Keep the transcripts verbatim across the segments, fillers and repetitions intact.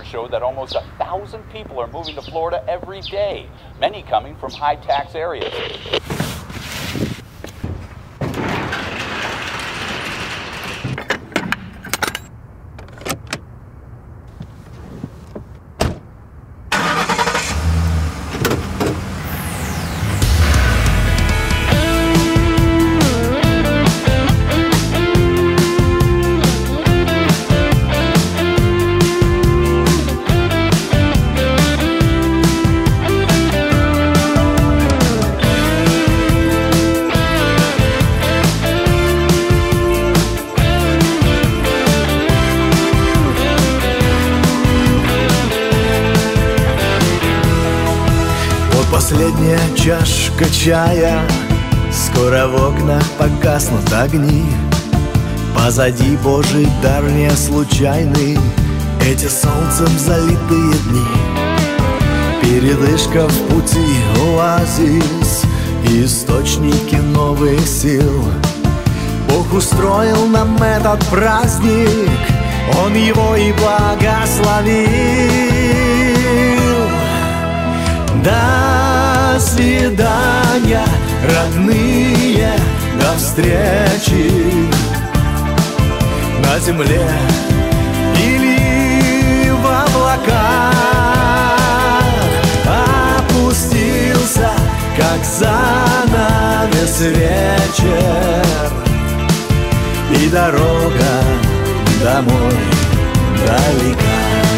reports show that almost a thousand people are moving to Florida every day, many coming from high-tax areas. Последняя чашка чая, скоро в окнах погаснут огни. Позади Божий дар не случайный, эти солнцем залитые дни. Передышка в пути, оазис, источники новых сил. Бог устроил нам этот праздник, Он его и благословил. До свидания, родные, до встречи на земле или в облаках. Опустился, как занавес, вечер, и дорога домой далека.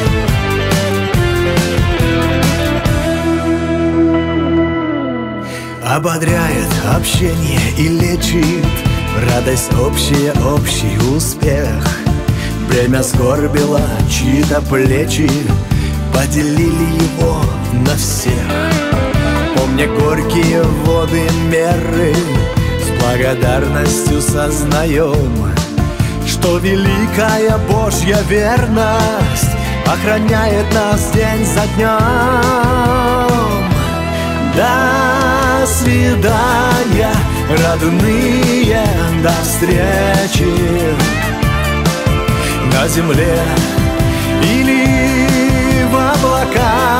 Ободряет общение и лечит радость общая, общий успех. Время скорбило чьи-то плечи, поделили его на всех. Помня горькие воды меры, с благодарностью сознаем, что великая Божья верность охраняет нас день за днем. До свидания, родные, до встречи на земле или в облаках.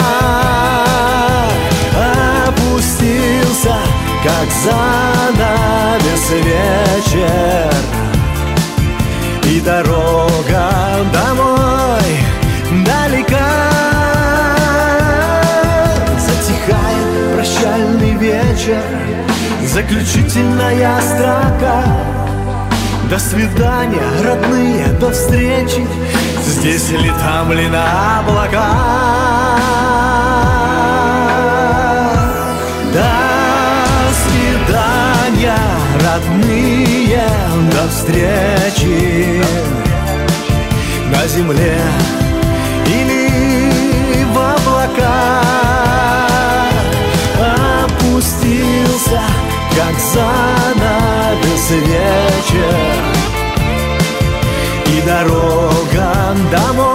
Опустился, как занавес, вечер, и дорога домой далека. Затихает прощальный вечер, заключительная строка. До свидания, родные, до встречи, здесь или там ли на облаках. До свидания, родные, до встречи на земле или в облаках. Опустился, как занавес, вечер, и дорога домой